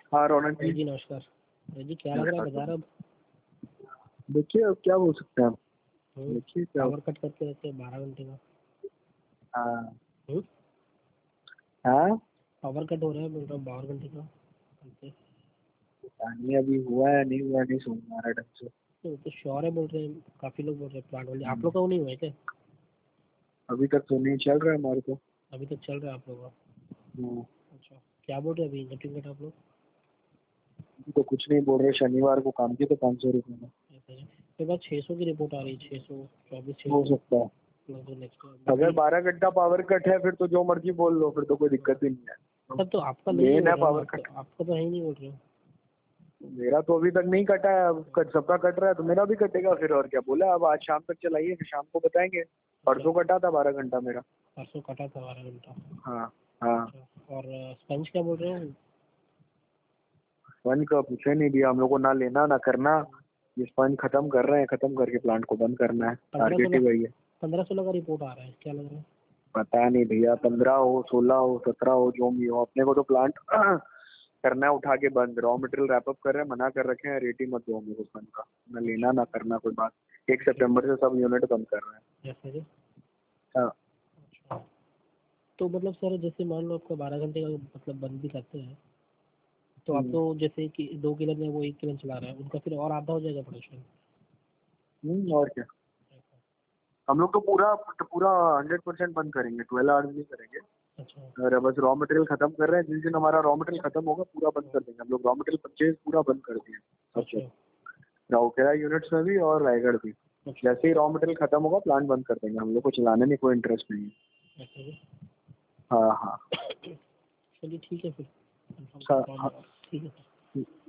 हाँ रौनक जी। जी नमस्कार। जी क्या लग रहा है बाजार अब? देखिए अब क्या बोल सकते हैं आप। देखिए क्या पावर कट करके रहते हैं 12 घंटे का। हाँ हाँ पावर कट हो रहा है बोल रहा हूँ 12 घंटे का। पानी अभी हुआ है नहीं हुआ नहीं समझ में आ रहा ढंग से। तो श्योर है बोल रहे हैं, काफी लोग बोल रहे हैं प्लांट वाले। आप लोग का वो नहीं हुआ है क्या? अभी तक तो नहीं चल रहा है हमारे को। अभी तक चल रहा है आप लोग का? अच्छा क्या बोल रहे हैं अभी टिकट आप लोग? तो कुछ नहीं बोल रहे, शनिवार को काम की तो 500 रुपये में। मेरे पास 600 की रिपोर्ट आ रही है, 624 हो सकता है। अगर 12 घंटा पावर कट है फिर तो जो मर्जी बोल लो, फिर तो कोई दिक्कत ही नहीं है। तब तो आपका नहीं मेन बोल है रहे पावर हो, कट। आपका तो है ही नहीं बोल रहे हो। मेरा तो अभी तक नहीं कटा है, अब सबका कट रहा है तो मेरा भी कटेगा फिर, और क्या बोला। अब आज शाम तक चलाइए फिर शाम को बताएंगे। परसों कटा था 12 घंटा मेरा। परसों कटा था 12 घंटा। हाँ हाँ। और स्पंज क्या बोल रहे हो? स्पंज का पूछे नहीं भैया, हम लोग को ना लेना ना करना। ये स्पंज खत्म कर रहे हैं, खत्म करके प्लांट को बंद करना है। टारगेट ही वही है। 15-16 का रिपोर्ट आ रहा है, क्या लग रहा है? पता नहीं भैया, 15 हो 16 हो 17 हो जो भी हो, अपने को तो प्लांट करना है उठा के बंद। रॉ मटेरियल रैपअप कर रहे हैं, मना कर रखे हैं, रेट ही मत दो हमें को स्पंज का। ना लेना ना करना कोई बात। 1 सितंबर से सब यूनिट बंद कर रहे हैं। हाँ। तो मतलब सर जैसे मान लो आपका 12 घंटे का मतलब बंद भी करते हैं तो आप तो जैसे कि 2 किलन में वो 1 किलन चला रहा है, उनका फिर और आधा हो जाएगा प्रोडक्शन। और क्या। हम लोग तो पूरा पूरा 100% बंद करेंगे, 12 आवर्स नहीं करेंगे। और बस रॉ मटेरियल खत्म कर रहे हैं, जिस दिन हमारा रॉ मटेरियल खत्म होगा पूरा बंद कर देंगे हम लोग। रॉ मटेरियल परचेज पूरा बंद कर दिए सबसे, राउरकेला यूनिट्स में भी और रायगढ़ भी। जैसे ही रॉ मटेरियल खत्म होगा प्लांट बंद कर देंगे। हम लोग को चलाने में कोई इंटरेस्ट नहीं है। हाँ हाँ चलिए ठीक है फिर। हाँ ठीक है।